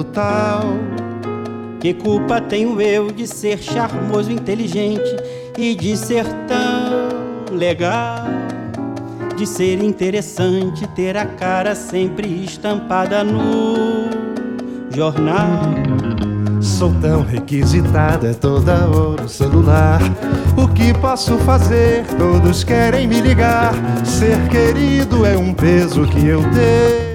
total. Que culpa tenho eu de ser charmoso, inteligente e de ser tão legal? De ser interessante, ter a cara sempre estampada no jornal. Sou tão requisitada, toda hora o celular. O que posso fazer? Todos querem me ligar. Ser querido é um peso que eu tenho.